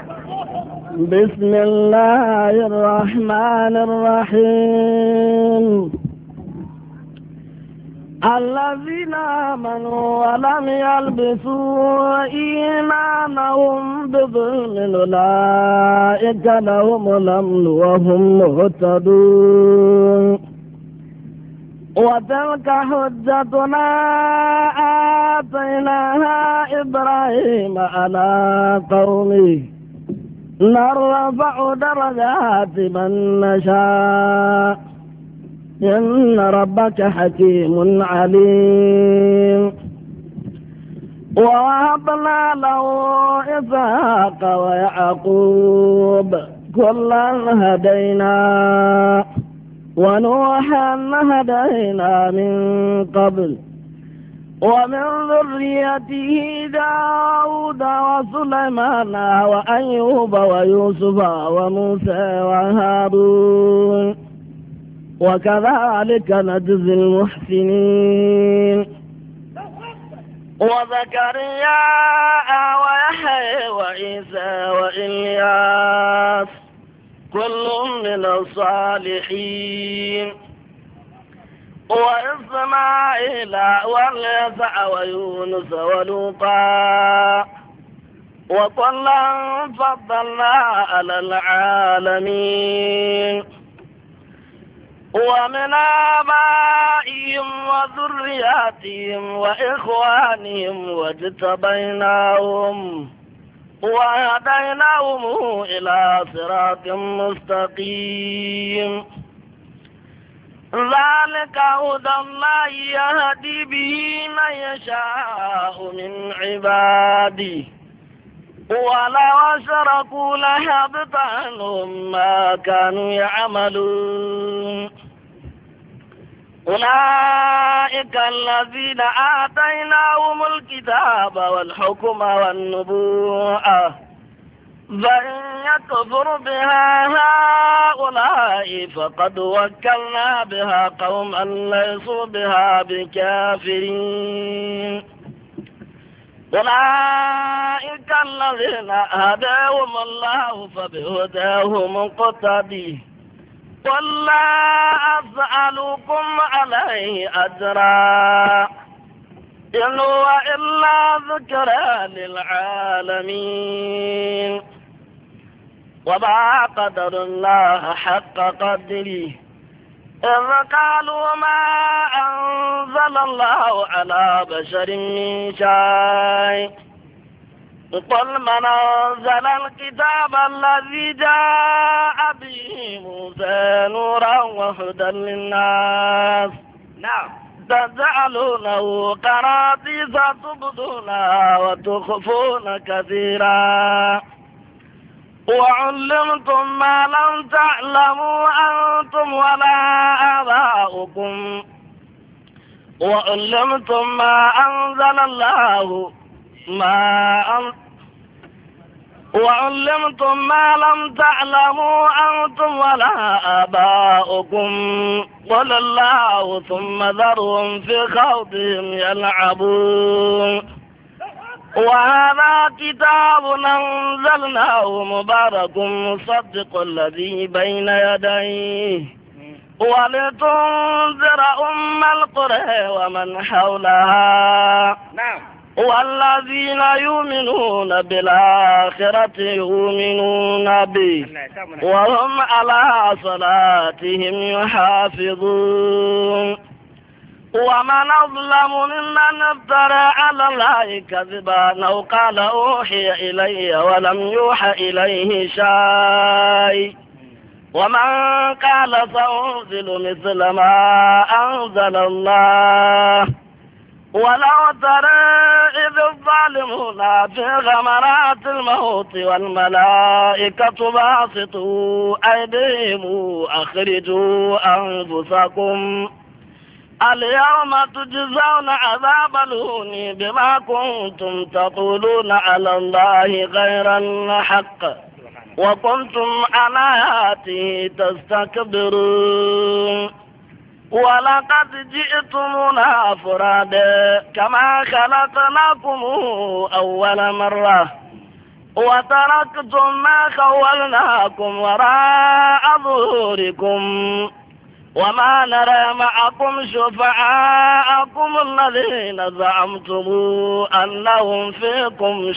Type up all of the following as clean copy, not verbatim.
بسم الله الرحمن الرحيم. الذين آمنوا ولم يلبسوا إيمانهم بظلم أولئك لهم الأمن وهم مهتدون. وتلك حجتنا آتيناها إبراهيم على قومه نرفع درجات من نشاء إن ربك حكيم عليم. ووهبنا له إسحاق ويعقوب كلا هدينا ونوحا هدينا من قبل ومن ذريته داود وسليمان وأيوب ويوسف وموسى وهارون وكذلك نجزي المحسنين. وزكريا ويحيى وعيسى وإلياس كل من الصالحين وإسماعيل واليسع ويونس ولوطا وكلا فضلنا على العالمين. ومن آبائهم وذرياتهم وإخوانهم واجتبيناهم وهديناهم إلى صراط مستقيم. ذلك هدى الله يهدي به من يشاء من عباده ولو أشركوا لحبط عنهم ما كانوا يعملون. أولئك الذين آتيناهم الكتاب والحكم والنبوءة فإن يكفر بها هؤلاء فقد وكلنا بها قوما ليسوا بها بكافرين. أولئك الذين هداهم الله فبهداه مقتدي. قل لا أسألكم عليه أجرا إن هو إلا ذكرى للعالمين. وما قدر الله حق قدره إذ قالوا ما أنزل الله على بشر من شيء. قل من أنزل الكتاب الذي جاء به موسى نورا وهدى للناس تجعلونه قراطيس تبدونها وتخفون كثيرا وعلمتم ما لم تعلموا أنتم ولا آباؤكم وعلمتم ما أنزل الله وعلمتم ما لم تعلموا أنتم ولا آباؤكم قل الله ثم ذرهم في خوضهم يلعبون. وهذا كتاب أنزلناه مبارك مصدق الذي بين يديه ولتنذر أم القرى ومن حولها والذين يؤمنون بالآخرة يؤمنون به وهم على صلاتهم يحافظون. ومن أظلم ممن افترى على الله كذبا أو قال أوحي إلي ولم يوحى إليه شيء ومن قال سأنزل مثل ما أنزل الله. ولو ترى إذ الظالمون في غمرات الموت والملائكة باسطوا أيديهم أخرجوا أنفسكم اليوم تجزون عذاب الهون بما كنتم تقولون على الله غير الحق وكنتم عن آياته تستكبرون. ولقد جئتمونا فرادا كما خلقناكم أول مرة وتركتم ما خولناكم وراء ظهوركم وما نرى معكم شفعاءكم الذين زعمتم أنهم فيكم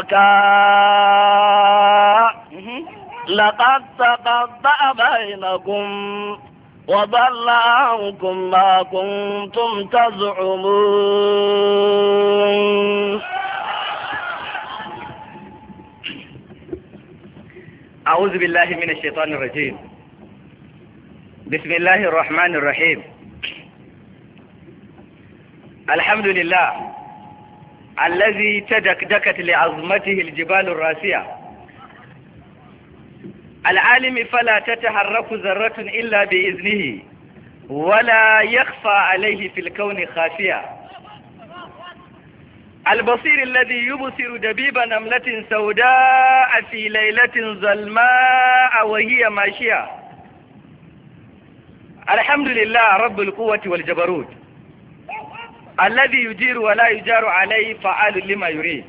شركاء لقد تقطع بينكم وضل عنكم ما كنتم تزعمون. أعوذ بالله من الشيطان الرجيم. بسم الله الرحمن الرحيم. الحمد لله الذي تدكدكت لعظمته الجبال الراسية، العالم فلا تتحرك ذرة إلا بإذنه ولا يخفى عليه في الكون خافية، البصير الذي يبصر دبيب نملة سوداء في ليلة ظلماء وهي ماشية. الحمد لله رب القوة والجبروت الذي يجير ولا يجار عليه فعال لما يريد.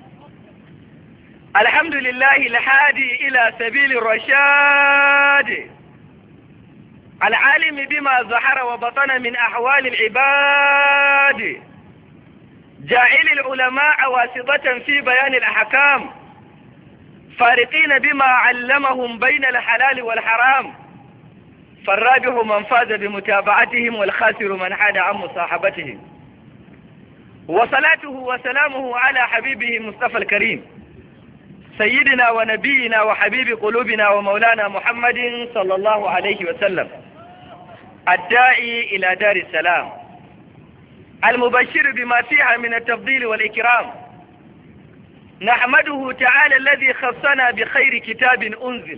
الحمد لله الهادي إلى سبيل الرشاد، العالم بما ظهر وبطن من أحوال العباد، جاعل العلماء واسطة في بيان الأحكام، فارقين بما علمهم بين الحلال والحرام، فالرابح من فاز بمتابعتهم والخاسر من حاد عن مصاحبتهم. وصلاته وسلامه على حبيبه مصطفى الكريم سيدنا ونبينا وحبيب قلوبنا ومولانا محمد صلى الله عليه وسلم، الداعي إلى دار السلام، المبشر بما فيها من التفضيل والإكرام. نحمده تعالى الذي خصنا بخير كتاب أنزل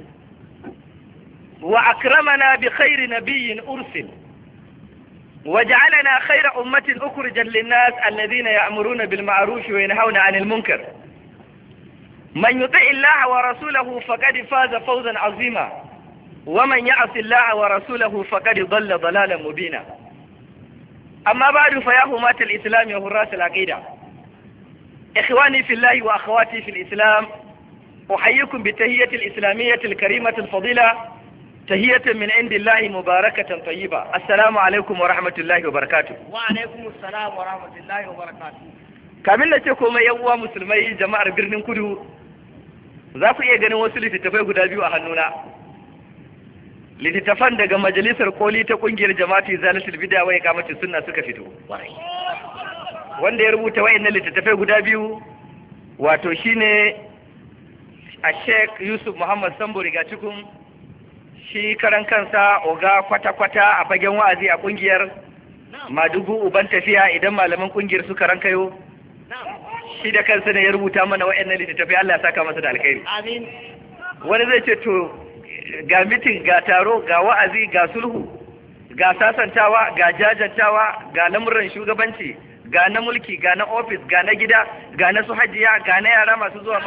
وأكرمنا بخير نبي أرسل وجعلنا خير أمة أخرجا للناس الذين يأمرون بالمعروف وينهون عن المنكر. من يطع الله ورسوله فقد فاز فوزا عظيما، ومن يعص الله ورسوله فقد ضل ضلالا مبينا. أما بعد، فيا همات الإسلام وحراس العقيدة، إخواني في الله وأخواتي في الإسلام، أحييكم بالتهية الإسلامية الكريمة الفضيلة، تهية من عند الله مباركة طيبة. السلام عليكم ورحمة الله وبركاته. وعليكم السلام ورحمة الله وبركاته. kamin na ce komai yan uwa musulmai jama'ar birnin Kudu, za ku iya ganin wasu littattafai guda biyu a hannuna. Littattafan daga majalisar koli ta kungiyar jama'atu zalatul bid'a wa iqamatus sunna suka fito. Wanda ya rubuta wayannan littattafai guda biyu wato shine a Sheikh Yusuf Muhammad Sambo Rigacikun, shi karan kansa oga kwata-kwata a fagen wa'azi a kungiyar Madugu uban tafiya idan malaman kungiyar suka rankayo. Shi da kansa ne ya rubuta mana wayannan littattafai, Allah ya saka masa da alkhairi. Amin. Wani zai ce to ga mitin, ga taro, ga wa'azi, ga sulhu, ga sasantawa, ga jajantawa, ga lamuran shugabanci, ga na mulki, ga na ofis, ga na gida, ga na su hajiya, ga na yara masu zuwa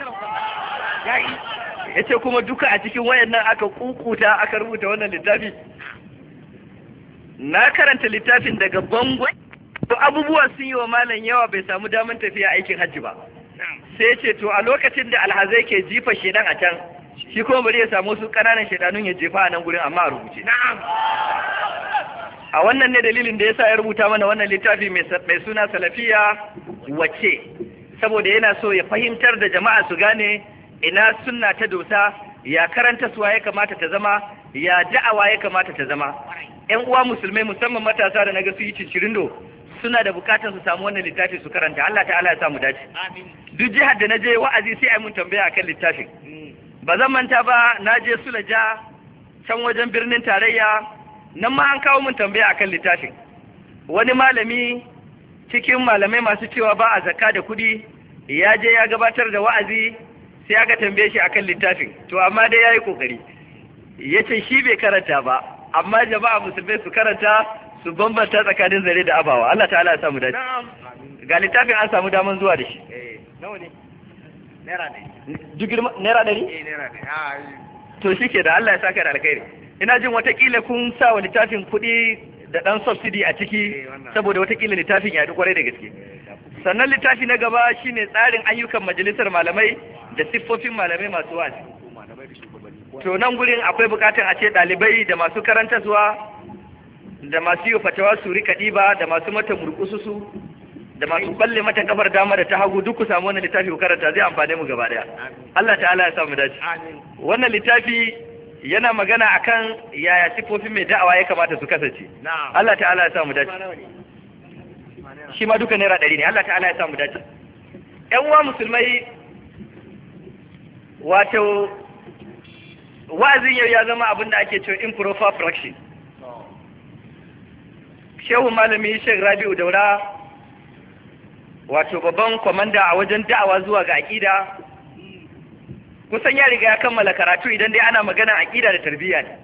ya ce kuma duka a cikin wayannan aka kukuta aka rubuta wannan littafi. Na karanta littafin daga bangon, to abubuwa sun yi wa malam yawa, bai samu damar tafiya aikin hajji ba. Sai ce to a lokacin da alhazai ke jifa shedan a can, shi kuma bari ya samu su ƙananan shedanun ya jefa a nan gurin amma a rubuce. A wannan ne dalilin da yasa ya rubuta mana wannan littafi mai suna Salafiya Wace, saboda yana so ya fahimtar da jama'a su gane ina sunna ta dosa, ya karanta suwa ya kamata ta zama, ya da'awa ya kamata ta zama. Ƴan uwa musulmai musamman matasa da naga su yi cincirindo suna da bukatar su samu wannan littafi su karanta. Allah ta'ala ya samu dace. Duk jihar da na je wa'azi sai ai mun tambaya akan littafin. Ba zan manta ba, na je Sulaja can wajen birnin tarayya, nan ma an kawo mun tambaya akan littafin. Wani malami cikin malamai masu cewa ba a zakka da kuɗi ya je ya gabatar da wa'azi, sai aka tambaye shi akan littafin. To amma dai yayi kokari, yace shi bai karanta ba, amma jama'a musulmai su karanta, su bambanta tsakanin zare da abawa. Allah ta'ala ya samu dace. Ga littafin an samu daman zuwa da shi. Nawa ne? Naira ne. Duk naira 100? Naira ne. To shike da Allah ya saka da alkhairi. Ina jin watakila kun sa wa littafin kuɗi da ɗan subsidy a ciki, saboda watakila littafin ya kwarai da gaske. Sannan littafi na gaba shine tsarin ayyukan majalisar malamai da siffofin malamai masu wa'azi. To nan gurin akwai bukatar a ce ɗalibai da masu karantarwa da masu yi fatawa su rika ɗiba da masu mata murkususu da masu balle mata kafar dama da ta hagu duk ku samu wannan littafi ku karanta, zai amfane mu gaba daya. Allah ta'ala ya samu dace. Wannan littafi yana magana akan yaya siffofin mai da'awa ya kamata su kasance. Allah ta'ala ya samu dace. Shi ma duka naira 100 ne. Allah ta'ala ya samu dace. ƴan uwa musulmai, wato wa'azin yau ya zama abin da ake cewa improper fraction. Shehu malami Sheikh Rabi'u Daura, wato babban kwamanda a wajen da'awa zuwa ga aƙida, kusan ya riga ya kammala karatu idan dai ana magana aƙida da tarbiyya ne.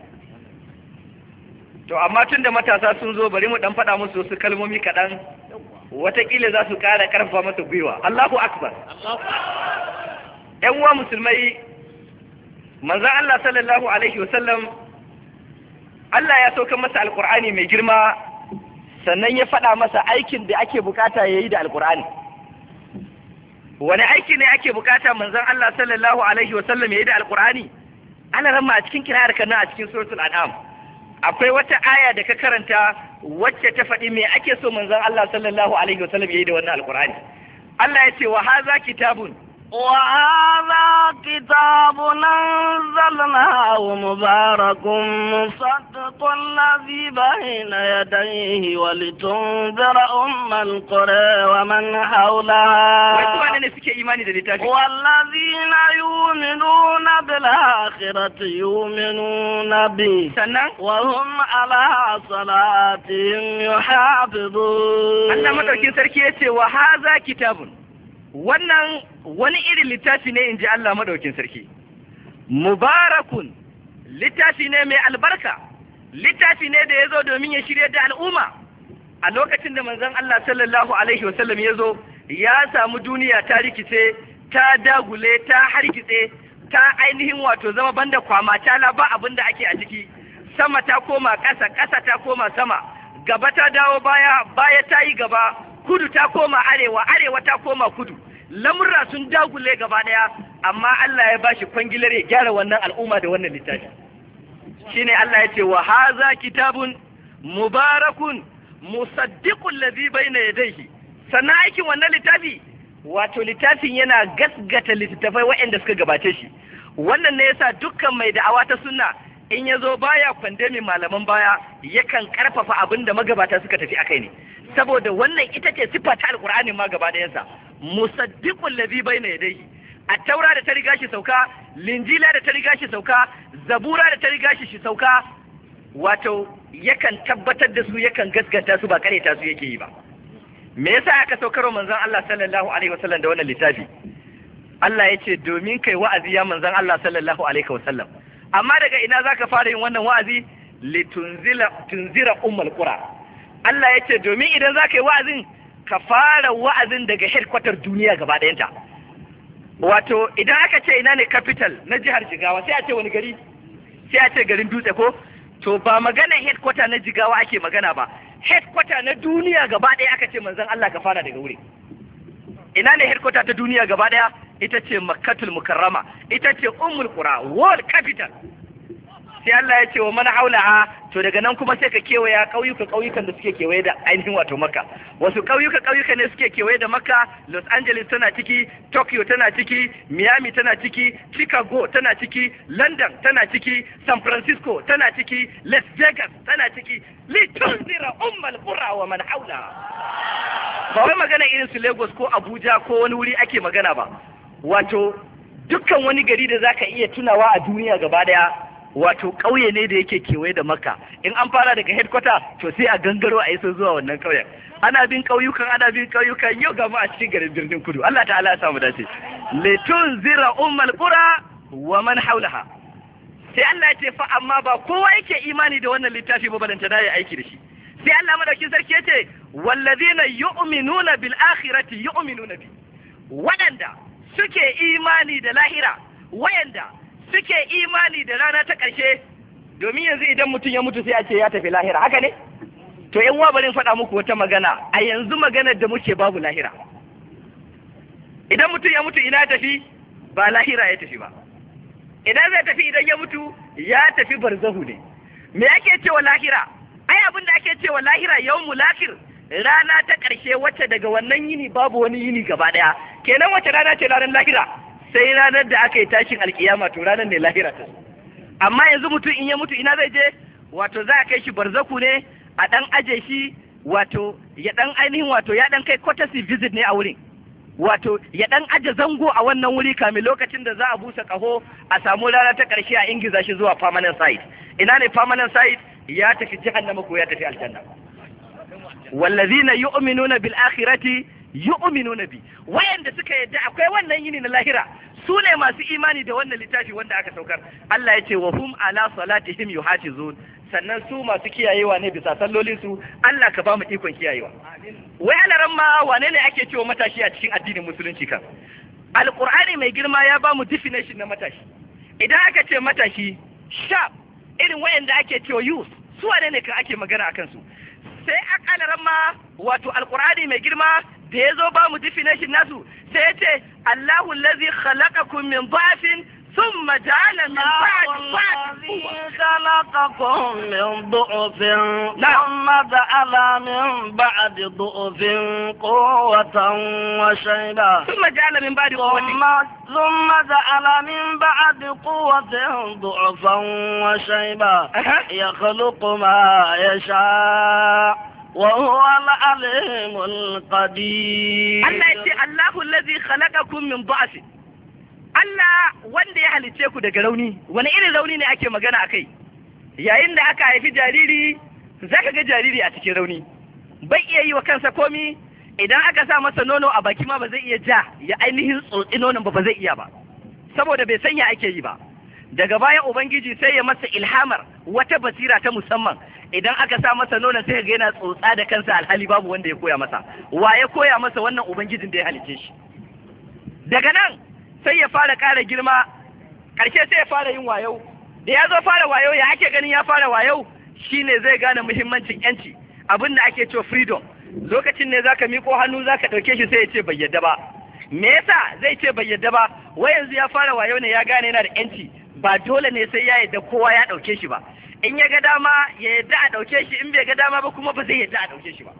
To amma tun da matasa sun zo, bari mu dan faɗa musu wasu kalmomi kaɗan, wataƙila za su ƙara ƙarfafa masa gwiwa. Allahu Akbar. ‘Yan uwa musulmai, manzon Allah sallallahu alaihi wasallam, Allah ya sauka masa alƙur'ani mai girma, sannan ya faɗa masa aikin da ake bukata ya yi da alƙur'ani. Wani aiki ne ake bukata manzon Allah sallallahu alaihi wasallam ya yi da alƙur'ani? Ana ramma a cikin kirayar kana a cikin suratul an'am akwai wata aya da ka karanta wacce ta faɗi me ake so manzon Allah sallallahu alaihi wasallam ya yi da wannan alƙur'ani. Allah ya ce wa haza kitabun وهذا كتاب أنزلناه مبارك مصدق الذي بين يديه ولتنذر أم القرى ومن حولها والذين يؤمنون بالآخرة يؤمنون به وهم على صلاتهم يحافظون. الله مدركين سركي وهذا كتاب wannan wani irin littafi ne in ji Allah madaukin sarki, mubarakun, littafi ne mai albarka, littafi ne da ya zo domin ya shirya da al'umma. A lokacin da manzon Allah sallallahu alaihi wasallam ya zo, ya samu duniya ta rikice, ta dagule, ta hargitse, ta ainihin wato zama banda kwama tala ba abin da ake a ciki, sama ta koma ƙasa, ƙasa ta koma sama, gaba ta dawo baya, baya ta yi gaba, kudu ta koma arewa, arewa ta koma kudu. Lamurra sun dagule gaba daya, amma Allah ya bashi kwangilar ya gyara wannan al'umma da wannan littafi. Shine Allah ya ce wa haza kitabun mubarakun musaddiqul ladhi bayna yadayhi. Sannan aikin wannan littafi, wato littafin yana gasgata littattafai waɗanda suka gabace shi. Wannan ne yasa dukkan mai da'awa ta sunna in yazo baya kwandemi malaman baya, yakan karfafa abin da magabata suka tafi akai ne. Saboda wannan ita ce siffa ta alkur'ani ma gaba ɗayansa, musaddiqul ladhi bayna yadayhi. At-taura da ta riga shi sauka, linjila da ta riga shi sauka, zabura da ta riga shi sauka, wato yakan tabbatar da su, yakan gaskata su, ba kareta su yake yi ba. Me yasa aka saukar manzon Allah sallallahu alaihi wasallam da wannan littafi? Allah ya ce domin kai wa'azi ya manzon Allah sallallahu alaihi wasallam. Amma daga ina zaka fara yin wannan wa'azi? Tunzira ummul qura. Allah ya ce domin idan za ka yi wa'azin, ka fara wa'azin daga headquarter duniya gaba ɗayanta. Wato idan aka ce ina ne capital na jihar Jigawa, sai a ce wani gari? Sai a ce garin Dutse ko? To ba magana headquarter na Jigawa ake magana ba, headquarter na duniya gaba ɗaya aka ce manzon Allah ka fara daga wuri. Ina ne headquarter ta duniya gaba ɗaya? Ita ce Makkatul Mukarrama, ita ce Ummul Qura, world capital. Sai Allah ya ce wa mana haulaha, to daga nan kuma sai ka kewaya ƙauyukan da suke kewaye da ainihin wato Makka. Wasu ƙauyuka ne suke kewaye da Makka? Los Angeles tana ciki, Tokyo tana ciki, Miami tana ciki, Chicago tana ciki, London tana ciki, San Francisco tana ciki, Las Vegas tana ciki. Litunzira ummal qura wa man haulaha. Ba wai magana irin su Lagos ko Abuja ko wani wuri ake magana ba. Wato dukkan wani gari da zaka iya tunawa a duniya gaba daya, wato ƙauye ne da yake kewaye da Makka. In an fara daga headquarter to sai a gangaro a iso zuwa wannan ƙauyen. Ana bin ƙauyukan yau ga mu a cikin garin Birnin Kudu. Allah ta'ala ya samu dace. Litunzira ummal qura wa man haulaha. Sai Allah ya ce fa amma ba kowa yake imani da wannan littafi ba, balanta da ya aiki da shi. Sai Allah madaukin sarki yace wallazina yu'minuna bil akhirati yu'minuna bi. Waɗanda suke imani da lahira, wayanda suke imani da rana ta ƙarshe, domin yanzu idan mutum ya mutu sai a ce ya tafi lahira, haka ne? To yan uwa bari in faɗa muku wata magana, a yanzu maganar da muke babu lahira. Idan mutum ya mutu ina tafi? ba lahira ya tafi ba. Idan zai tafi, idan ya mutu ya tafi barzahu ne. Me ake cewa lahira? Ai abin da ake cewa lahira yawmul akhir, rana ta ƙarshe wacce daga wannan yini babu wani yini gaba ɗaya. Kenan wace rana ce ranar lahira? Sai ranar da aka yi tashin alkiyama, to ranar ne lahira ta. Amma yanzu mutum in ya mutu ina zai je? Wato za a kai shi barzaku ne, a ɗan aje shi, wato ya ɗan ainihin wato ya ɗan kai courtesy visit ne a wurin. Wato ya ɗan aje zango a wannan wuri kamin lokacin da za a busa ƙaho a samu rana ta ƙarshe a ingiza shi zuwa permanent site. Ina ne permanent site? Ya tafi jahannama ko ya tafi aljanna. Wallazina yu'minuna bil akhirati yu'minuna bi, wayanda suka yadda akwai wannan yini na lahira su ne masu imani da wannan littafi wanda aka saukar. Allah ya ce wa hum ala salatihim yuhafizun, sannan su masu kiyayewa ne bisa sallolin su. Allah ka ba mu ikon kiyayewa. Wai alaran ma wane ne ake cewa matashi a cikin addinin musulunci kan? Alqur'ani mai girma ya ba mu definition na matashi. Idan aka ce matashi sharp, irin wayanda ake cewa youth, su wane ne kan ake magana akan su? Sai akalaran ma wato alqur'ani mai girma da ya zo ba mu definition nasu sai ya ce Allahu allazi khalaqakum min dha'fin thumma ja'ala min ba'di khalaqakum min du'fin thumma ja'ala min ba'di du'fin quwwatan wa shayba thumma ja'ala min ba'di quwwatin thumma ja'ala min ba'di quwwatin du'fan wa shayba yakhluqu ma yasha وهو العليم القدير. Allah ya ce Allahu allazi khalaqakum min dha'f. Allah wanda ya halice ku daga rauni. Wani irin rauni ne ake magana akai? Yayin da aka haifi jariri, zaka ga jariri a cikin rauni. Bai iya yi wa kansa komi, idan aka sa masa nono a baki ma ba zai iya ja, ya ainihin tsotsi nonon ba zai iya ba. Saboda bai sanya ake yi ba. Daga baya Ubangiji sai ya masa ilhamar wata basira ta musamman. Idan aka sa masa nonon sai ga yana tsotsa da kansa alhali babu wanda ya koya masa. Wa ya koya masa? Wannan Ubangijin da ya halice shi. Daga nan sai ya fara ƙara girma, ƙarshe sai ya fara yin wayo. Da ya zo fara wayo, ya ake ganin ya fara wayo? Shine zai gane muhimmancin yanci, abin da ake cewa freedom. Lokacin ne zaka miƙo hannu zaka ɗauke shi sai ya ce bai yadda ba. Me yasa zai ce bai yadda ba? Wai yanzu ya fara wayo ne, ya gane yana da yanci. Ba dole ne sai ya yadda kowa ya ɗauke shi ba. In ya ga dama ya yadda a ɗauke shi, in bai ga dama ba kuma ba zai yadda a ɗauke shi ba.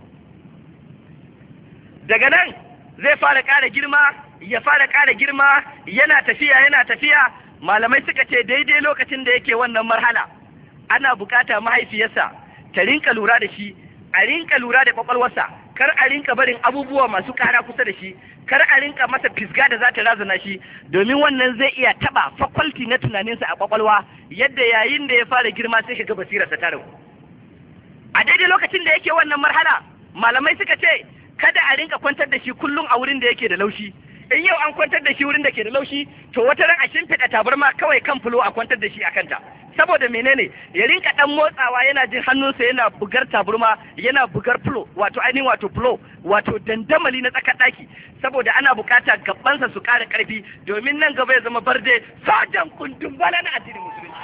Daga nan zai fara ƙara girma, ya fara ƙara girma, yana tafiya. Malamai suka ce daidai lokacin da yake wannan marhala ana bukata mahaifiyarsa ta rinka lura da shi, a rinka lura da kwakwalwarsa, kar a rinka barin abubuwa masu ƙara kusa da shi, kar a rinka masa fisga da za ta razana shi, domin wannan zai iya taba faculty na tunaninsa a kwakwalwa, yadda yayin da ya fara girma sai ka ga basirarsa ta ragu. A daidai lokacin da yake wannan marhala, malamai suka ce kada a rinka kwantar da shi kullum a wurin da yake da laushi. In yau an kwantar da shi wurin da ke da laushi, to wata ran a shimfiɗa tabarma kawai kan fulo a kwantar da shi a kanta. Saboda menene? Ya rinka dan motsawa, yana jin hannunsa yana bugar taburma, yana bugar fulo, wato ainihin wato fulo, wato dandamali na tsakar daki, saboda ana bukata gabansa su ƙara ƙarfi domin nan gaba ya zama barde sojan kundin bala na addinin musulunci.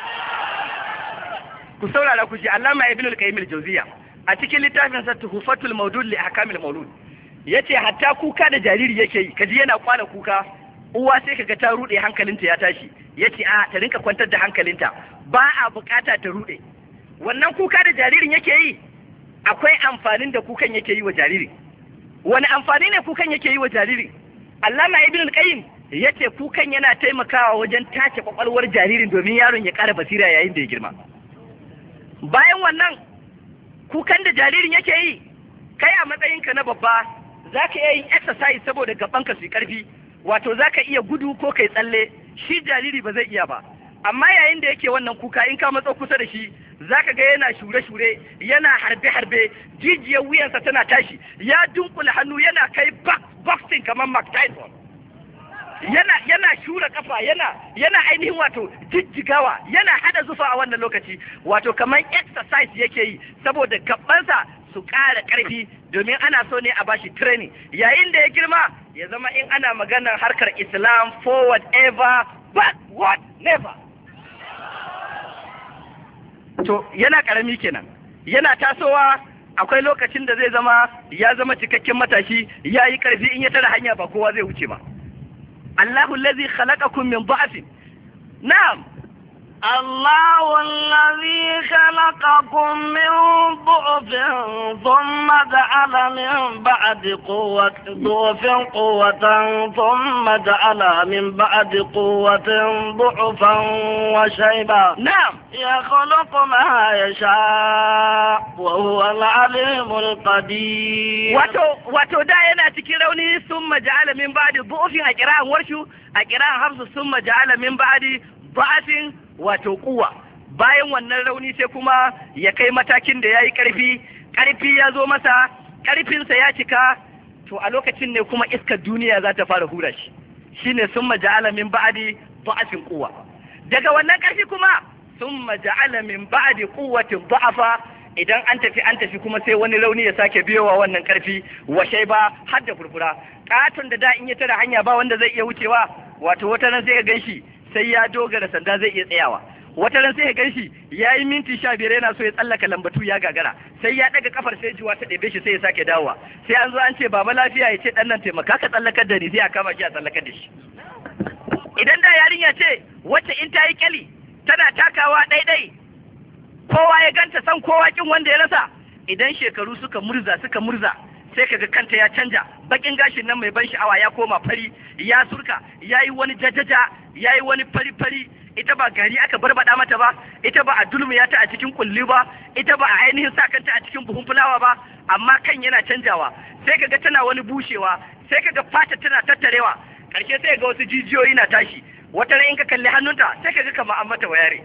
Ku saurara ku ji Allama Ibn al-Qayyim al-Jawziyya a cikin littafin sa Tuhfatul Mawlud li Ahkamil Mawlud yace hatta kuka da jariri yake yi, kaji yana kwana kuka, uwa sai kaga ta rude hankalinta ya tashi. Yace a ta rinka kwantar da hankalinta, ba a bukata ta rude. Wannan kuka da jaririn yake yi, akwai amfanin da kukan yake yi wa jariri. Wani amfani ne kukan yake yi wa jariri? Allama Ibn al-Qayyim yace kukan yana taimakawa wajen tace kwakwalwar jaririn domin yaron ya ƙara basira yayin da ya girma. Bayan wannan kukan da jaririn yake yi, kai a matsayinka na babba za ka iya yin exercise saboda gabanka su yi ƙarfi, wato za ka iya gudu ko kai tsalle, shi jariri ba zai iya ba. Amma yayin da yake wannan kuka, in ka matso kusa da shi za ka ga yana shure-shure, yana harbe-harbe, jijiyar wuyansa tana tashi, ya dunkula hannu yana kai boxing kamar Mike Tyson, yana shura kafa, yana ainihin wato jijjigawa, yana hada zufa a wannan lokaci, wato kamar exercise yake yi saboda gabansa su ƙara ƙarfi, domin ana so ne a bashi training. Yayin da ya girma ya zama in ana maganar harkar Islam, forward ever, backward never. To yana ƙarami kenan, yana tasowa, akwai lokacin da zai zama ya zama cikakken matashi, ya yi ƙarfi, in ya tara hanya ba kowa zai wuce ba. Allahu allazi khalaqakum min dha'fin na'am الله الذي خلقكم من ضعف ثم جعل من بعد قوة ضعف قوة ثم جعل من بعد قوة ضعفا وشيبا نعم يخلق ما يشاء وهو العليم القدير wato da yana cikin rauni summa ja'ala min ba'di dhufin a qira'an warshu a qira'an hafsu summa ja'ala min ba'di dha'fin wato kuwa bayan wannan rauni sai kuma ya kai matakin da yayi karfi ya zo masa karfinsa ya cika to a lokacin ne kuma iskar duniya za ta fara hura shi shine summa ja'ala min ba'di dha'fin quwwa daga wannan karfi kuma summa ja'ala min ba'di quwwatin dha'fa idan an tafi kuma sai wani rauni ya sake biyowa wannan karfi washai ba har da furfura katon da in ya tara hanya ba wanda zai iya wucewa wato wata nan sai ka ganshi sai ya dogara sanda zai iya tsayawa wata ran sai ya ganshi yayi minti 15 yana so ya tsallaka lambatu ya gagara sai ya daga kafar sai jiwa ta ɗebe shi sai ya sake dawowa sai an zo an ce baba lafiya ya ce dan nan taimaka ka tsallakar da ni sai a kama shi a tsallakar da shi idan da yarinya ce wacce in ta yi kyali tana takawa ɗaiɗai kowa ya ganta san kowa kin wanda ya rasa idan shekaru suka murza sai kaga kanta ya canja bakin gashin nan mai ban sha'awa ya koma fari ya surka yayi wani jajaja yayi wani fari ita ba gari aka barbada mata ba ita ba a dulmiya ta a cikin kulli ba ita ba a ainihin sakanta a cikin buhun fulawa ba amma kan yana canjawa sai kaga tana wani bushewa sai kaga fata tana tattarewa karshe sai ga wasu jijiyoyi na tashi wata ran in ka kalli hannunta sai kaga kamar an mata wayare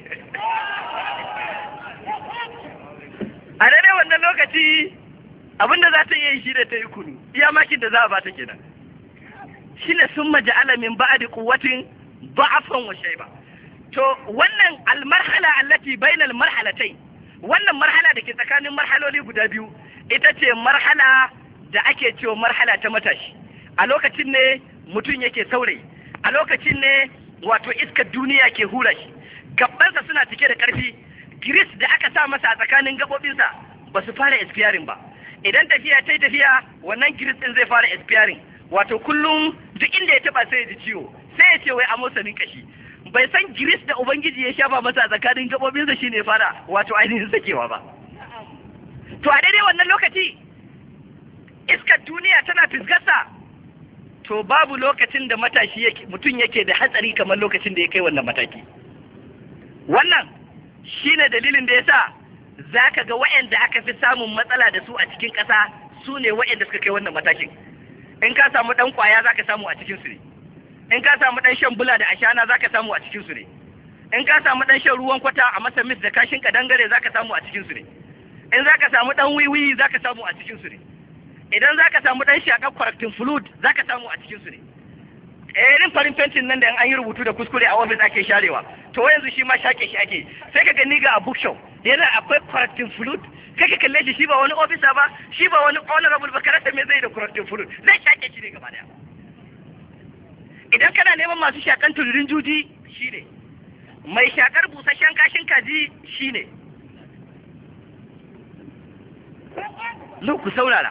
a daidai wannan lokaci abinda za ta yi shi da ta yi kunu iya makin da za a bata kenan shi ne sun maja'ala min ba'di quwwatin da'afan wa shayba to wannan almarhala allati bainal marhalatai wannan marhala da ke tsakanin marhaloli guda biyu ita ce marhala da ake cewa marhala ta matashi a lokacin ne mutum yake saurayi a lokacin ne wato iskar duniya ke hura shi gabansa suna cike da karfi gris da aka sa masa a tsakanin gabobinsa ba su fara expiring ba idan tafiya ta yi tafiya wannan gris din zai fara expiring wato kullum duk inda ya taba sai ya ji ciwo sai ya ce wai amosanin kashi bai san gris da ubangiji ya shafa masa a tsakanin gabobinsa shine fara wato ainihin sakewa ba to a daidai wannan lokaci iskar duniya tana fisgarsa to babu lokacin da matashi mutum yake da hatsari kamar lokacin da ya kai wannan mataki wannan shine dalilin da yasa zaka ga waɗanda aka fi samun matsala da su a cikin ƙasa su ne waɗanda suka kai wannan matakin in ka samu ɗan ƙwaya zaka samu a cikin su ne in ka samu ɗan shan bula da ashana zaka samu a cikin su ne in ka samu ɗan shan ruwan kwata a masa mis da kashin kadangare zaka samu a cikin su ne in zaka samu ɗan wiwi zaka samu a cikin su ne idan zaka samu ɗan shakar correcting fluid zaka samu a cikin su ne irin farin fentin nan da an yi rubutu da kuskure a ofis ake sharewa to yanzu shi ma shake shi ake sai ka gani ga a bookshop yana akwai correcting fluid kai ka kalle shi ba wani officer ba shi ba wani honorable ba karanta me zai da correcting fluid zai shake shi ne gaba daya idan kana neman masu shakan tururin juji shine mai shakar busasshen kashin kaji shine ku saurara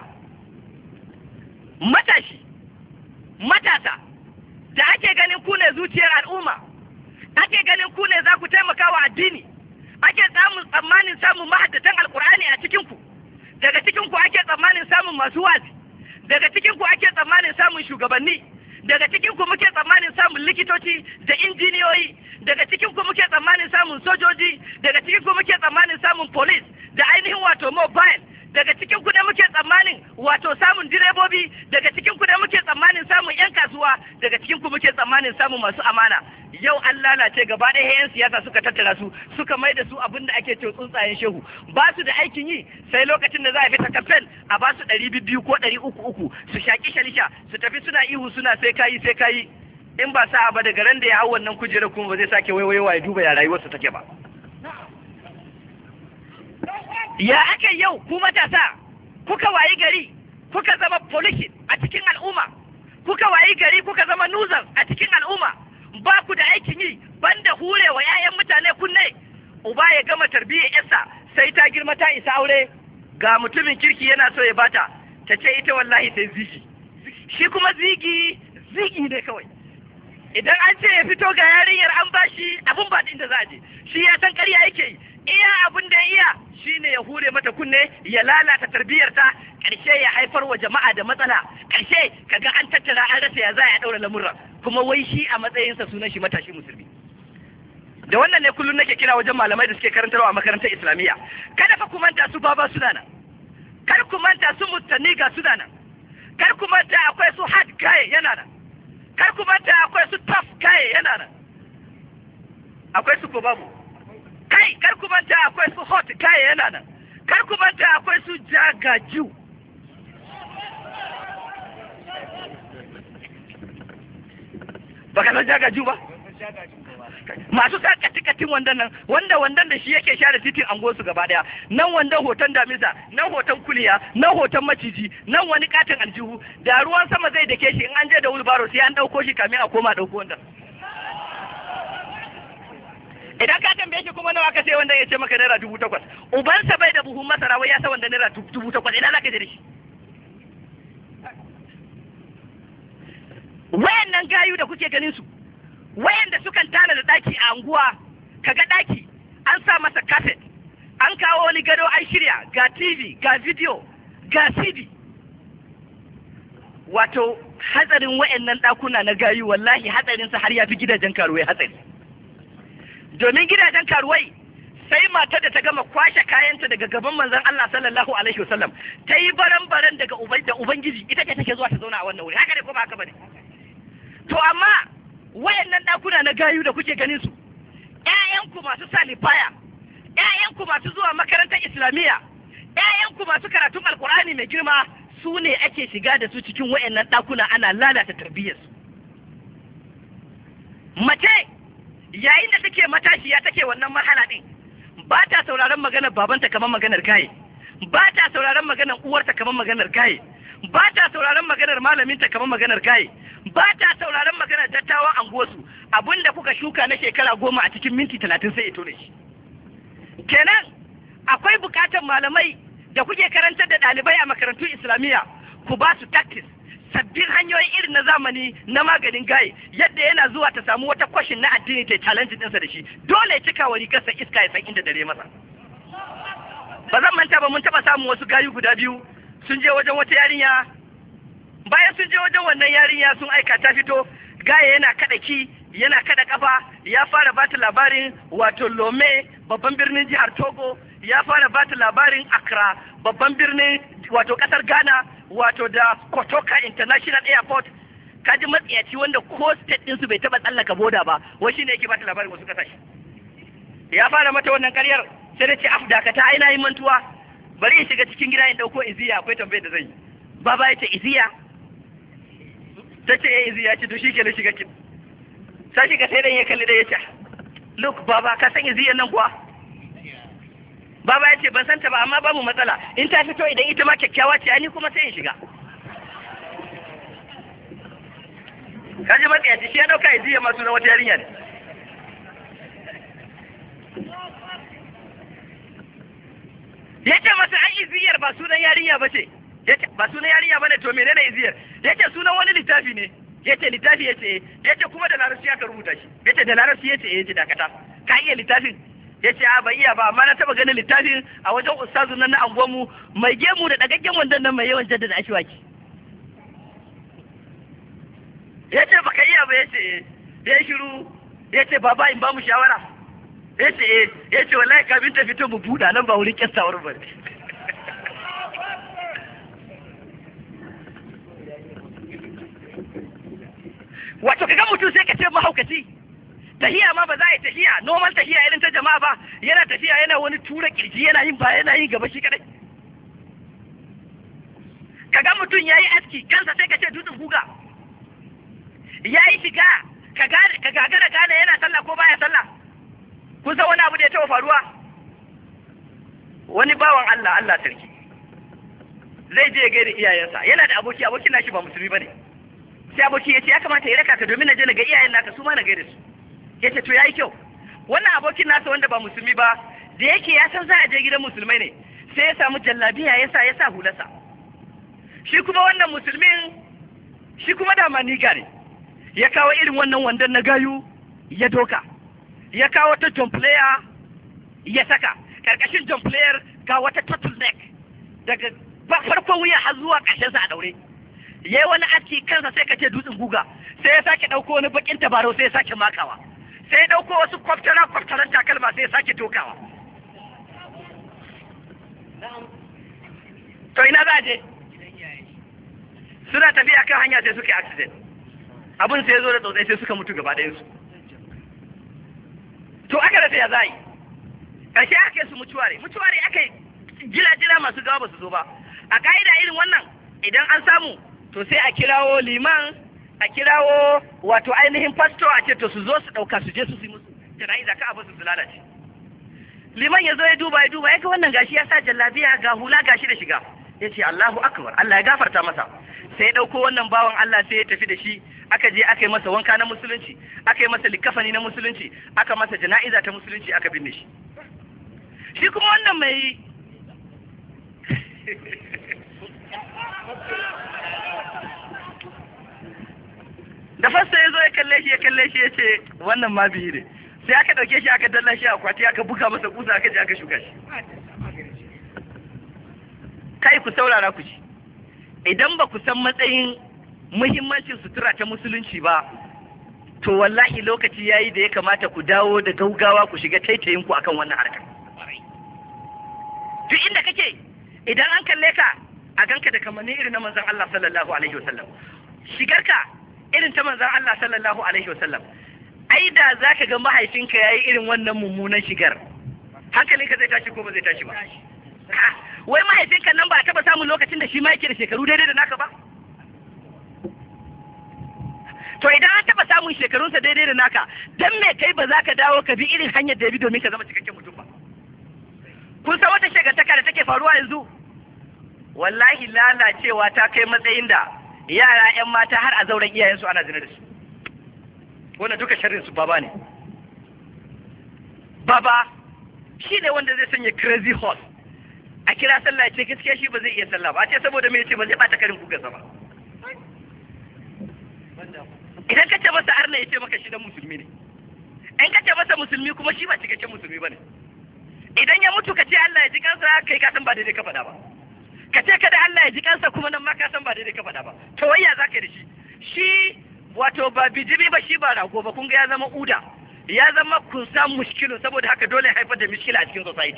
matasa da ake ganin ku ne zuciyar al'umma ake ganin ku ne za ku taimaka wa addini ake tsammanin samun mahaddatan alkur'ani a cikinku daga cikinku ake tsammanin samun masu wazi daga cikinku ake tsammanin samun shugabanni daga cikinku muke tsammanin samun likitoci da injiniyoyi daga cikinku muke tsammanin samun sojoji daga cikinku muke tsammanin samun police da ainihin wato mobile daga cikin ku ne muke tsammanin wato samun direbobi daga cikin ku ne muke tsammanin samun yan kasuwa daga cikin ku muke tsammanin samun masu amana yau an lalace gaba ɗaya yan siyasa suka tattara su suka mai da su abin da ake cewa tsuntsayen shehu ba su da aikin yi sai lokacin da za a fita kamfen a ba su 200 ko 300 su shaki shalisha su tafi suna ihu suna sai kayi in ba sa'a ba daga ran da ya hau wannan kujerar kuma ba zai sake waiwayewa ya duba ya rayuwarsa take ba ya ake yau ku matasa kuka wayi gari kuka zama polikin a cikin al'umma kuka wayi gari kuka zama nuzan a cikin al'umma ba ku da aikin yi banda hure wa 'ya'yan mutane kunne uba ya gama tarbiyyar yarsa sai ta girma ta isa aure ga mutumin kirki yana so ya bata ta ce ita wallahi sai zigi shi kuma zigi ne kawai idan an ce ya fito ga yarinyar an bashi abun ba din da za a je, shi ya san ƙarya yake yi, iya abun da iya shine ya hure mata kunne, ya lalata tarbiyarta, ƙarshe ya haifar wa jama'a da matsala, ƙarshe kaga an tattara an rasa ya za a ɗaura lamurra, kuma wai shi a matsayinsa sunan shi matashi musulmi. Da wannan ne kullum nake kira wajen malamai da suke karantarwa a makarantar islamiyya, kada fa ku manta su baba suna nan, kar ku manta su mutaniga suna nan, kar ku manta akwai su hard guy yana nan, kar ku manta akwai su tough guy yana nan, akwai su ko babu, kai kar ku manta akwai su hot guy yana nan, kar ku manta akwai su jagaju. Baka san jagaju ba? Masu sa katikatin wandan nan, wandan da shi yake share titin anguwarsu gaba daya, nan wandan hoton damisa, nan hoton kuliya, nan hoton maciji, nan wani katin aljihu, da ruwan sama zai dake shi in an je da wulbaro sai an dauko shi kamin a koma dauko wandan. Idan ka tambaye shi kuma nawa ka sai wanda ya ce maka naira 8,000, ubansa bai da buhun masara wai ya sa wanda naira 8,000, ina zaka je da shi? Wayannan gayu da kuke ganin su, wayanda sukan tana da daki a anguwa, kaga daki an sa masa kafet, an kawo wani gado an shirya, ga TV, ga video, ga CD. Wato hatsarin wayannan dakuna na gayu wallahi hatsarin sa har ya fi gidajen karuwai hatsari. Domin gidajen karuwai sai matar da ta gama kwashe kayanta daga gaban manzon Allah sallallahu alaihi wasallam ta yi baran-baran daga ubangiji, ita ce take zuwa ta zauna a wannan wuri, haka ne ko ba haka bane? To amma wayannan ɗakuna na gayu da kuke ganin su, ƴaƴanku masu salifaya, ƴaƴanku masu zuwa makarantar islamiyya, ƴaƴanku masu karatun alkur'ani mai girma, su ne ake shiga da su cikin wayannan ɗakuna ana lalata tarbiyyarsu. Mace yayin da take matashiya take wannan marhala din, ba ta sauraron maganar babanta kamar maganar gaye, ba ta sauraron maganar uwarta kamar maganar gaye, ba ta sauraron maganar malaminta kamar maganar gaye, ba ta sauraron maganar dattawan anguwarsu. Abinda kuka shuka na shekara 10 a cikin minti 30 sai ya tone shi. Kenan akwai bukatar malamai da kuke karantar da ɗalibai a makarantun islamiyya, ku ba su tactics, sabbin hanyoyi irin na zamani na maganin gaye, yadda yana zuwa ta samu wata kwashin na addini ta challenge ɗinsa da shi, dole ya cika wa rigarsa iska ya san inda dare masa. Ba zan manta ba, mun taɓa samun wasu gayu guda biyu sun je wajen wata yarinya, bayan sun je wajen wannan yarinya sun aika ta fito, gaye yana kada ki, yana kada kafa, ya fara bata labarin wato Lome babban birnin jihar Togo, ya fara bata labarin Accra babban birnin wato kasar Ghana, wato da Kotoka International Airport. Kaji matsiyaci wanda ko state din su bai taba tsallaka boda ba, wai shine yake bata labarin wasu kasashe. Ya fara mata wannan karyar, sai da ce dakata ai na yi mantuwa, bari in shiga cikin gida in dauko iziya, akwai tambayar da zan yi. Baba ya ce iziya? Ta ce iziya, ce to shi ke na shiga kin. Sai shiga sai dan ya kalli da ya ce, look baba ka san iziyan nan kuwa? Baba ya ce ban santa ba amma babu matsala, in ta fito idan ita ma kyakkyawa ce ni kuma sai in shiga. Kaji matsayaci shi ya dauka iziya masu na wata yarinya ne. Ya ce masa ai iziyar ba sunan yarinya ba ce, ba sunan yarinya ba ne, to menene iziyar? Ya ce sunan wani littafi ne, ya ce littafi, ya ce kuma da larabci aka rubuta shi, ya ce da larabci, ya ce dakata, ka iya littafin? Ya ce a ban iya ba, amma na taba ganin littafin a wajen ustazu nan na anguwanmu mai gemu da dagaggen wandon nan mai yawan jaddada ashwaki. Ya ce baka iya ba, ya ce ya shiru, ya ce baba in ba mu shawara. Ya ce wallahi kafin ta fito mu buɗa nan ba wurin kyastawar ba. Wato kaga mutum sai ka ce mahaukaci, tahiya ma ba za a yi tahiya normal tahiya irin ta jama'a ba, yana tafiya yana wani tura kirji, yana yin baya, yana yin gaba shi kadai. Kaga mutum ya yi aski kansa sai ka ce dutsen guga, ya yi shiga ka gagara gane yana sallah ko baya sallah. Kun san wani abu da ya taɓa faruwa? Wani bawan Allah sarki zai je ya gaida iyayensa, yana da abokin nashi ba musulmi bane. Sai aboki ya ce ya kamata ya raka ka domin na je na ga iyayen naka su ma na gaida su. Ya ce to yayi kyau. Wannan abokin nasa wanda ba musulmi ba, da yake ya san za a je gidan musulmai ne, sai ya samu jallabiya ya sa hularsa. Shi kuma wannan musulmin, shi kuma da maniga ne. ya kawo irin wannan wandon na gayu ya doka, ya kawo wata jump player ya saka, karkashin jump player ga wata turtleneck daga farkon wuya har zuwa ƙarshensa a daure, ya yi wani aski kansa sai ka ce dutsen guga, sai ya sake ɗauko wani bakin tabarau sai ya sake makawa, sai ya ɗauko wasu kwaftaran takalma sai ya sake tokawa. To ina za a je? Suna tafiya kan hanya sai suka yi accident, abin sai ya zo da tsotsai sai suka mutu gaba ɗayansu. To aka rasa ya za a yi, ƙarshe aka yi su mutuware aka yi jira masu gawa ba su zo ba. A ka'ida irin wannan idan an samu to sai a kirawo liman, a kirawo wato ainihin pastor a ce to su zo su ɗauka su je su yi musu jana'iza ka abin su lalace. Liman ya zo ya duba ya ga wannan gashi ya sa jallabiya ga hula gashi da shiga, ya ce Allahu akbar, Allah ya gafarta masa. Sai ya ɗauko wannan bawan Allah sai ya tafi da shi, aka je aka yi masa wanka na musulunci, aka yi masa likafani na musulunci, aka masa jana'iza ta musulunci, aka binne shi. Shi kuma wannan mai da fasta ya zo ya kalle shi ya ce wannan ma biyu ne, sai aka ɗauke shi aka dalla shi a kwati, aka buga masa kusa, aka je aka shuka shi. Kai ku saurara ku ci, idan ba ku san matsayin muhimmancin sutura ta musulunci ba, to wallahi lokaci yayi da ya kamata ku dawo da gaugawa ku shiga taitayinku akan wannan harkar. Duk inda kake, idan an kalle ka a ganka da kamanni irin na manzon Allah sallallahu alaihi wasallam, shigarka irin ta manzon Allah sallallahu alaihi wasallam, ai da zaka ga mahaifinka yayi irin wannan mummunan shigar, hankalinka zai tashi ko ba zai tashi ba? Wai mahaifinka nan ba taba samun lokacin da shi ma yake da shekaru daidai da naka ba? To idan an taba samun shekarunsa daidai da naka, dan me kai ba za ka dawo ka bi irin hanyar da ya bi domin ka zama cikakken mutum ba? Kun san wata shegantaka da take faruwa yanzu? Wallahi lalacewa ta kai matsayin da yara 'yan mata har a zauren iyayensu ana zina da su. Wannan duka sharrin su baba ne. Baba shi ne wanda zai sanya crazy horse a kira sallah, ce gaskiya shi ba zai iya sallah ba, a ce saboda me, ce ba zai bata karin kuka ba. Idan ka ce masa arna ya ce maka shi dan musulmi ne, in ka ce masa musulmi kuma shi ba cikakken musulmi ba ne. Idan ya mutu ka ce Allah ya ji kansa, kai ka san ba daidai ka faɗa ba. Ka ce kada Allah ya ji kansa kuma nan ma ka san ba daidai ka faɗa ba. To wai ya za ka yi da shi? Shi wato ba bijimi ba, shi ba rago ba, kun ga ya zama uda, ya zama kun san mushkilu, saboda haka dole haifar da mushkila a cikin society.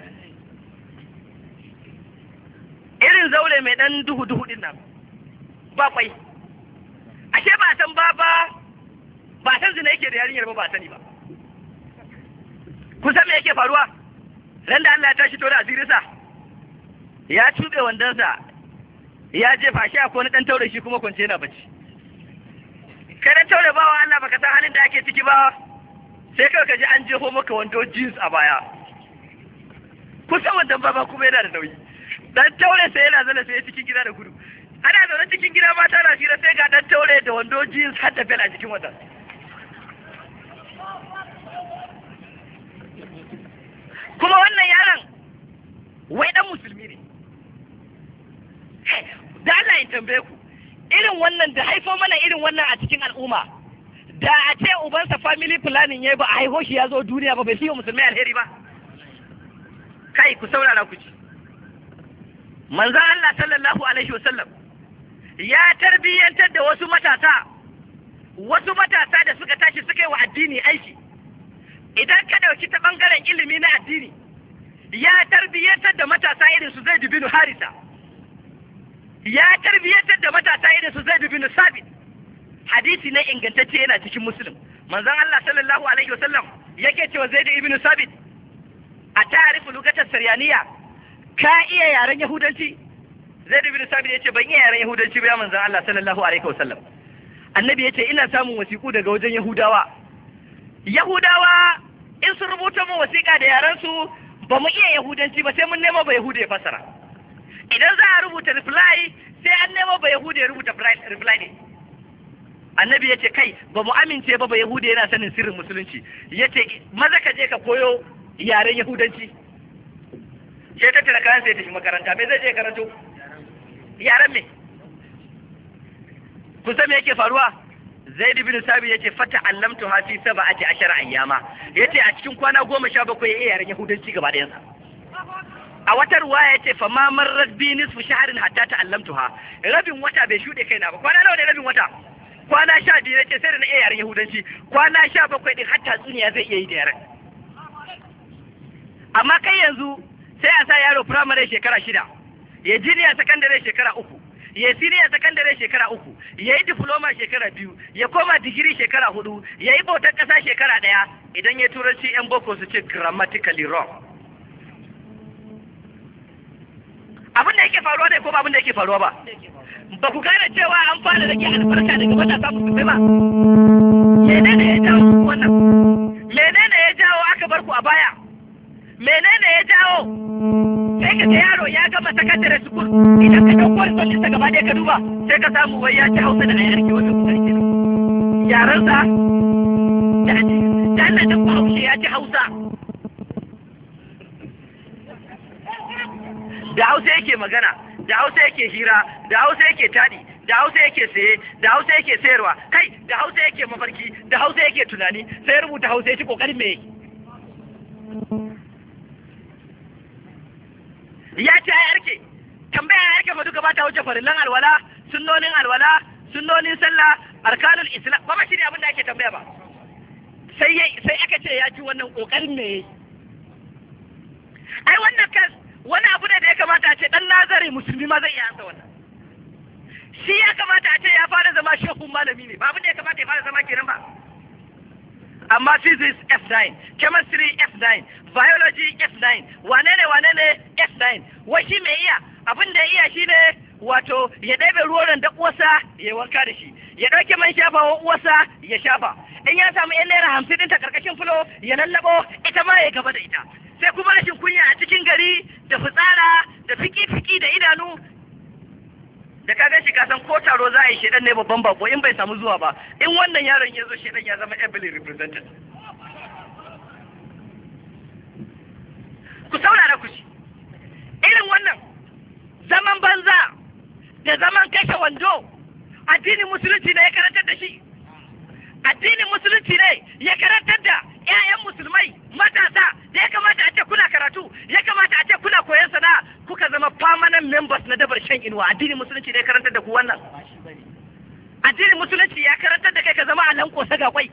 Irin zaure mai dan duhu din nan ba kwai, ashe ba san ba san zina yake da yarinyar ba sani ba. Kun san me yake faruwa? Ran da Allah ya tashi to da asirinsa, ya tuɓe wandonsa, ya jefa shi a wani ɗan taure, shi kuma kwance yana bacci. Kai ɗan taure bawa Allah baka san halin da ake ciki ba, sai kawai ka ji an jefo maka wando jeans a baya. Kusan wandon baba kuma yana da nauyi. Dan taure sai yana zana sai cikin gida da gudu. Ana zaune cikin gida mata na shira, sai ga ɗan taure da wando jeans har da bel a jikin wata. Kuma wannan yaron wai dan musulmi ne. Da Allah ya tambaye ku, irin wannan da haifo mana irin wannan a cikin al'umma, da a ce ubansa family planning yayi ba a haiho shi ya zo duniya ba, bai fi musulmai alheri ba? Kai ku saurara ku ci. Manzon Allah sallallahu alaihi wasallam ya tarbiyyantar da wasu matasa da suka tashi suka yi wa addini aiki. Idan ka dauki ta bangaren ilimi na addini, ya tarbiyyantar da matasa irin su Zaid bin Harisa, ya tarbiyyantar da matasa irin su Zaid bin Sabit. Hadisi ne ingantacce yana cikin Muslim. Manzon Allah sallallahu alaihi wasallam yake cewa Zaid ibn Sabit, a ta'rifu lugatar Saryaniya, ka iya yaren Yahudanci? Zaid ibn Sabit yace ban iya yaren Yahudanci ba ya manzon Allah sallallahu alaihi wasallam. Annabi yace ina samun wasiku daga wajen Yahudawa in sun rubuta mu wasiƙa da yarensu ba mu iya Yahudanci ba, sai mun nemo ba Yahuda ya fassara. Idan za a rubuta reply sai an nemo ba Yahuda ya rubuta reply ne. Annabi ya ce kai ba mu amince ba Yahuda yana sanin sirrin musulunci, ya ce maza ka je ka koyo yaren Yahudanci. Sai ta tara kayan sai tafi makaranta, me zai je karanto? Yaren me? Kun san me yake faruwa? Zaid ibn Sabi yace fata allamtu ha fi 17 ayyama yace a cikin kwana 17 ya iya yaren yahudanci gaba ɗayan sa. A wata ruwaya yace fa ma marrat bi nisfu shahrin hatta ta'allamtuha, rabin wata bai shude kaina ba. Kwana nawa ne rabin wata? Kwana 12 yace sai da na iya yaren yahudanci. Kwana 17 din hatta tsuniya zai iya yi da yaren. Amma kai yanzu sai a sa yaro primary shekara 6, ya junior secondary shekara 3, ya senior secondary shekara 3, ya yi diploma shekara 2, ya koma digiri shekara 4, ya yi bautar ƙasa shekara 1. Idan ya turanci yan boko su ce grammatically wrong. Abin da yake faruwa ne ko ba abin da yake faruwa ba? Ba ku gane cewa an fara rage albarka daga matasa musulmai ba? Menene ya jawo wannan? Menene ya jawo aka bar ku a baya? Menene ya jawo? Sai ka ga yaro ya gama secondary school, idan ka dauko resultin sa gaba ɗaya ka duba, sai ka samu wai ya ci Hausa da ayarki wata kusa ke. Yaran sa da Allah da Bahaushe ya ci Hausa. Da Hausa yake magana, da Hausa yake hira, da Hausa yake tadi, da Hausa yake saye, da Hausa yake sayarwa, kai da Hausa yake mafarki, da Hausa yake tunani, sai rubuta Hausa yake kokarin me ya ce ya yarke. Tambaya ya yarke fa duka ba ta wuce farillan alwala, sunnonin alwala, sunnonin sallah, arkanul islam, ba shi ne abin da ake tambaya ba. Sai aka ce ya ci wannan kokarin me. Ai wannan kas wani abu ne da ya kamata a ce dan nazari musulmi ma zai iya ansa wannan. Shi ya kamata a ce ya fara zama shehun malami ne, ba abin da ya kamata ya fara zama kenan ba. Amma physics F9, chemistry F9, biology F9, wane ne F9. Wai shi mai iya abin da ya iya shi ne wato ya ɗebe ruwan da uwarsa ya wanka da shi, ya ɗauke man shafa wa uwarsa ya shafa, in ya samu yan naira 50 ɗinta karkashin fulo ya lallabo ita ma ya gaba da ita. Sai kuma rashin kunya a cikin gari da fitsara da fiki-fiki da idanu, da ka gan shi ka san ko taro za a yi shedan ne babban bako in bai samu zuwa ba. In wannan yaron ya zo shedan ya zama ably represented. Ku saurara ku ci. Irin wannan zaman banza da zaman kashe wando addinin musulunci ne ya karantar da shi. Addinin musulunci ne ya karantar da 'ya'yan musulmai matasa da ya kamata a ce kuna karatu, ya kamata a ce kuna koyon sana'a, kuka zama permanent members na dabar shan inuwa. Addinin musulunci ne ya karantar da ku wannan. Addinin musulunci ya karantar da kai ka zama a lanko saga kwai.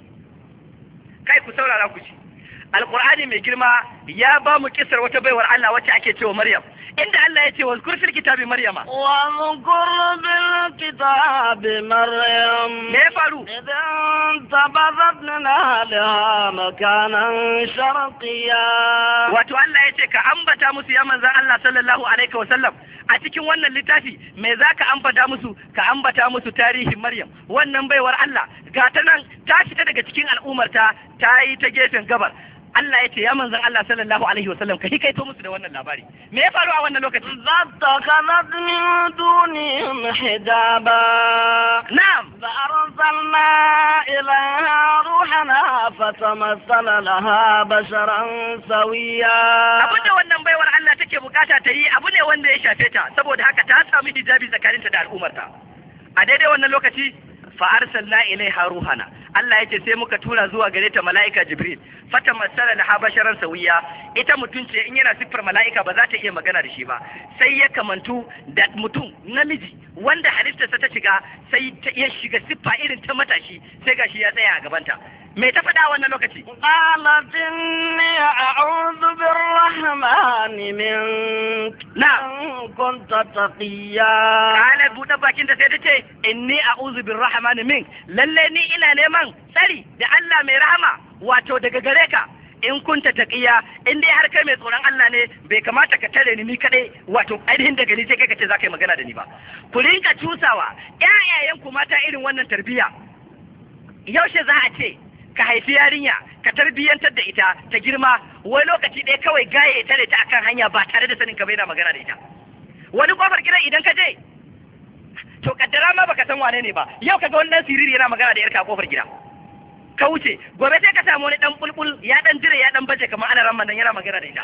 Kai ku saurara ku ci. Alqur'ani mai girma ya ba mu kisar wata baiwar Allah wacce ake cewa Maryam, inda Allah ya ce wa zkur fil kitabi Maryama. Wa zkur bil kitabi Maryam. Me ya faru? Idan tabazat min ahliha makanan sharqiyya. Wato Allah ya ce ka ambata musu ya manzon Allah sallallahu alaihi wasallam a cikin wannan littafi me zaka ambata musu? Ka ambata musu tarihin Maryam, wannan baiwar Allah ga ta nan ta fita daga cikin al'ummarta ta yi ta gefen gabar. Allah ya ce ya manzon Allah sallallahu alaihi wasallam ka hikaito musu da wannan labari. Me ya faru a wannan lokaci? Zattakanat min dunihim hijaba. Na'am. Fa arsalna ilaiha ruhana fatamassala laha basharan sawiya. Abinda wannan baiwar Allah take bukata ta yi abu ne wanda ya shafe ta, saboda haka ta samu hijabi tsakaninta da al'ummarta. A daidai wannan lokaci fa arsalna ilaiha ruhana, Allah yace sai muka tura zuwa gare ta mala'ika Jibril, fata masala laha basharan sawiya. Ita mutum ce, in yana siffar mala'ika ba za ta iya magana da shi ba, sai ya kamantu da mutum namiji wanda halittarsa ta shiga, sai ya shiga siffa irin ta matashi, sai gashi ya tsaya a gabanta. Me ta faɗa wannan lokaci? Qalat inni a'udhu birrahmani mink. Na'am. Kunta taqiya. Qalat buɗe bakin da sai ta ce inni a'udhu birrahmani mink. Lalle ni ina neman tsari da Allah mai rahama, wato daga gare ka. In kunta taqiya, in dai har kai mai tsoron Allah ne, bai kamata ka tare ni kadai, wato ainihin daga ni sai kai ka ce za ka yi magana da ni ba. Ku rinka cusawa ƴaƴayen ku mata irin wannan tarbiyya. Yaushe za a ce ka haifi yarinya ka tarbiyyantar da ita ta girma, wai lokaci ɗaya kawai gaye tare ta akan hanya ba tare da sanin ka bai na magana da ita. Wani kofar gidan idan ka je to kaddara ma baka san wane ne ba, yau kaga wani dan siriri yana magana da yarka a kofar gida, ka wuce gobe sai ka samu wani dan bulbul ya dan jire ya dan baje kamar ana ramman nan yana magana da ita,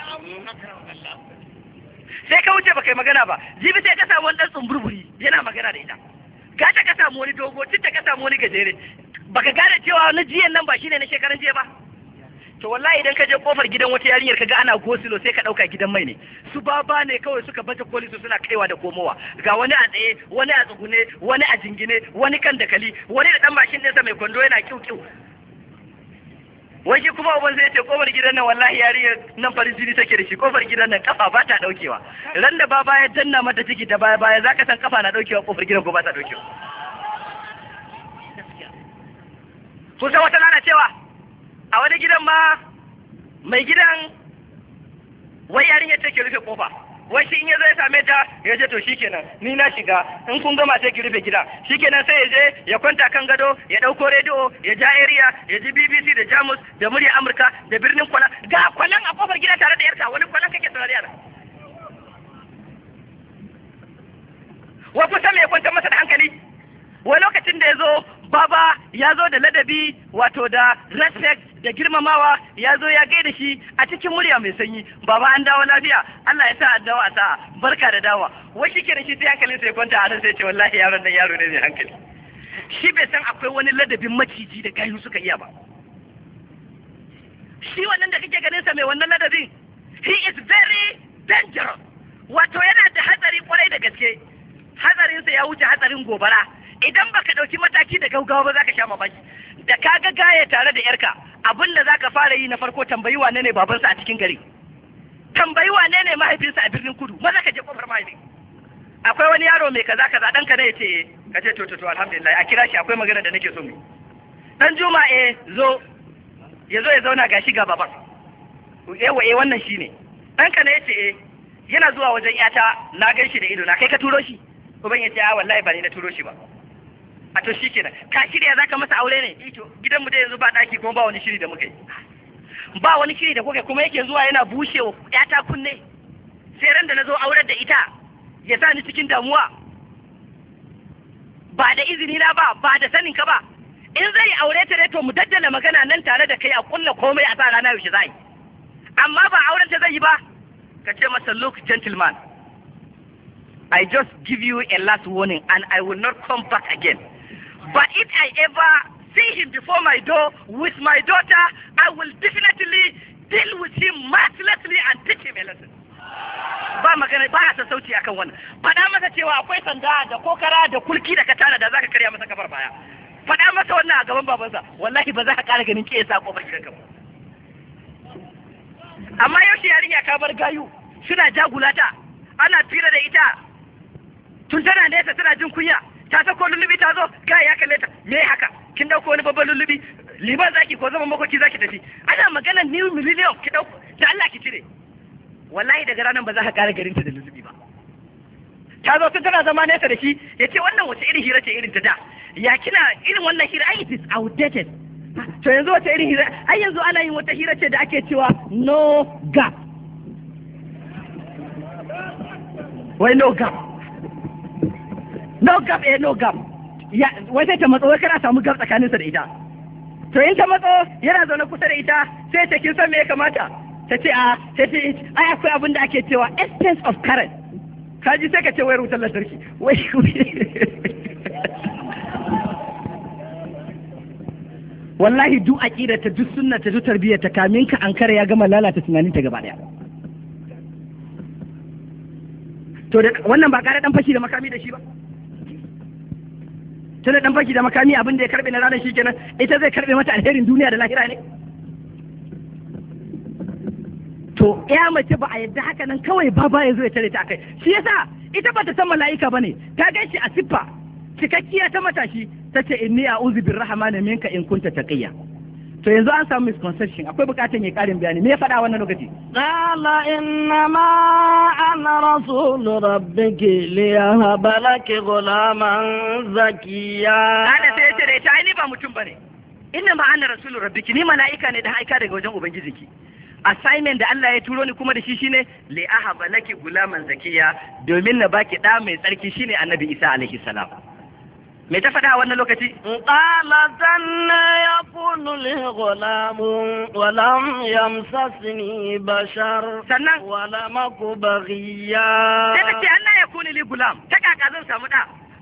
sai ka wuce baka yi magana ba, jibi sai ka samu wani dan tsumburburi yana magana da ita, gata ka samu wani dogo, cinta ka samu wani gajere, baka gane cewa na jiyan nan ba shine na shekaran jiya ba? To wallahi idan ka je kofar gidan wata yarinyar kaga ana gosilo sai ka dauka gidan mai ne. Su baba ne kawai suka baje koli su suna kaiwa da komowa. Ga wani a tsaye, wani a tsugune, wani a jingine, wani kan dakali, wani da dan mashin ɗinsa mai kwando yana kiu. Wai shi kuma uban zai ce kofar gidan nan wallahi yarinyar nan farin jini take da shi, kofar gidan nan kafa ba ta daukewa. Ran da baba ya danna mata ciki ta baya zaka san kafa na daukewa kofar gidan ko ba ta daukewa. Kusa wata lana cewa a wani gidan ma mai gidan wai yarinyar take rufe kofa, wai shi in ya zo ya same ta ya ce to shikenan ni na shiga, in kun gama sai ki rufe gida. Shikenan sai ya je ya kwanta kan gado ya dauko rediyo ya ja area ya ji BBC da Jamus da murya Amurka da birnin Kwala, ga kwalan a kofar gida tare da yarka. Wani kwalan kake saurari yana wa kusa me ya kwanta masa da hankali. Wai lokacin da ya zo baba ya zo da ladabi wato da respect da girmamawa, ya zo ya gaida shi a cikin murya mai sanyi. Baba an dawo lafiya, Allah ya sa an dawo a sa'a, barka da dawa. Wai shi kenan shi sai hankalin sai kwanta a nan sai ce wallahi yaron nan yaro ne mai hankali. Shi bai san akwai wani ladabin maciji da gayu suka iya ba. Shi wannan da kake ganin sa mai wannan ladabin, he is very dangerous. Wato yana da hatsari kwarai da gaske. Hatsarinsa ya wuce hatsarin gobara. Idan baka dauki mataki da gaugawa ba zaka sha mamaki. Da kaga gaye tare da yarka, abin da zaka fara yi na farko tambayi wane ne babansa a cikin gari. Tambayi wane ne mahaifinsa a birnin Kudu. Maza ka je kofar mahaifi. Akwai wani yaro mai kaza ɗanka ne yace ka ce to alhamdulillah a kira shi akwai magana da nake so mu. Dan Juma zo ya zauna gashi ga baban. Wannan shine. Ɗanka ne yace yana zuwa wajen yata na gan shi da ido na, kai ka turo shi. Uban yace wallahi ba ni na turo shi ba. A to shi kenan ka shirya zaka masa aure ne? Ito gidanmu da yanzu ba daki kuma ba wani shiri da muka yi. Ba wani shiri da kuka kuma yake zuwa yana bushewa yata kunne. Sai ran da nazo aurar da ita ya sa ni cikin damuwa. Ba da izini na ba da sanin ka ba. In zai aure ta ne to mu daddala magana nan tare da kai a kulla komai a sa rana yaushe zai. Amma ba auren ta zai yi ba. Ka ce masa look gentleman, I just give you a last warning and I will not come back again. But if I ever see him before my door with my daughter, I will definitely deal with him mercilessly and teach him a lesson. Ba magana ba a sassauci akan wannan. Faɗa masa cewa akwai sanda da kokara da kulki da katana da zaka karya masa kafar baya. Faɗa masa wannan a gaban babansa, wallahi ba za ka ƙara ganin kiyasa ko ba gidanka ba. Amma yaushe yarinya ka bar gayu suna jagulata, ana fira da ita tun tana nesa tana jin kunya, ta sako lullubi ta zo kai ya kalle ta, me haka kin dauko wani babban lullubi, liban zaki ko zaman makoki zaki tafi, ana maganar new millennium ki dauko da Allah ki cire. Wallahi daga ranar ba za ka kara garin ta da lullubi ba. Ta zo tun tana zama nesa da shi, ya ce wannan wace irin hira ce irin ta da, ya kina irin wannan hira, ai it is outdated. To yanzu wace irin hira, ai yanzu ana yin wata hira ce da ake cewa no gap. Wai no gap. No gap no gap. Ya wai sai ta matso wai kana samu gap tsakaninsa da ita. To in ta matso yana zaune kusa da ita sai ta kin san me ya kamata. Ta ce ai akwai abin da ake cewa essence of current. Kaji sai ka ce wai wutar lantarki. Wai wallahi duk aqida ta duk sunna ta duk tarbiyyar ta kamin ka ankara ya gama lalata tunanin ta gaba daya. To da wannan ba kare dan fashi da makami da shi ba. Tana dan fashi da makami abin da ya karbe na ranar shi kenan, ita zai karbe mata alherin duniya da lahira ne. To ya mace ba a yadda haka nan kawai baba ya zo ya tare ta kai. Shi yasa ita ba ta san mala'ika bane, ta ganshi a siffa cikakkiya ta matashi, ta ce inni a'udhu birrahmani minka in kunta taqiya. To yanzu an samu misconception, akwai bukatan ya karin bayani. Me ya faɗa wannan lokaci? Qala innama ana rasul rabbiki liyahaba laki ghulaman zakiya. Ana sai ya ce da ita ai ni ba mutum bane. Innama ana rasul rabbiki, ni mala'ika ne da aika daga wajen ubangijinki. Assignment da Allah ya turo ni kuma da shi shine li ahaba laki gulaman zakiya, domin na baki da mai tsarki shine Annabi Isa alaihi salam. Me ta faɗa a wannan lokaci? Qalat anna yakunu li ghulamun wa lam yamsasni bashar sannan wa lam aku baghiya. Sai ta ce anna yakunu li gulam, ta kaka zan samu da